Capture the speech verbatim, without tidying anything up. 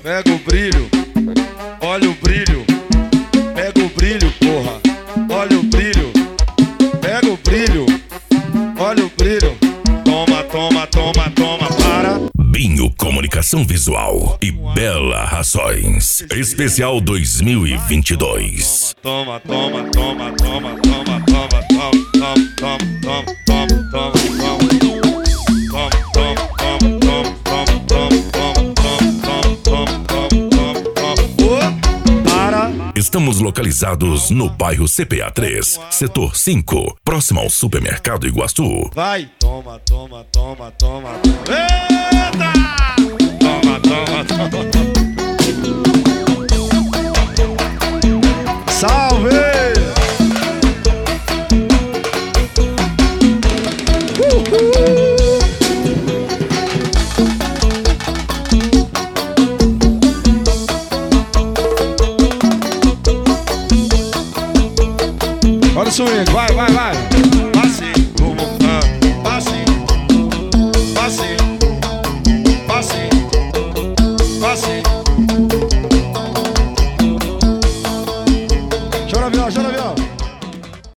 Pega o brilho, olha o brilho. Pega o brilho, porra, olha o brilho. Pega o brilho, olha o brilho. Toma, toma, toma, toma, para. Binho Comunicação Visual e Bela Rações Especial dois mil e vinte e dois. Toma, toma, toma, toma, toma, toma, toma, toma, toma, toma, toma, toma. Estamos localizados no bairro C P A três, setor cinco, próximo ao supermercado Iguaçu. Vai! Toma, toma, toma, toma. Eita! Toma, toma, toma. Salve! Uhul! Olha o swing, vai, vai, vai.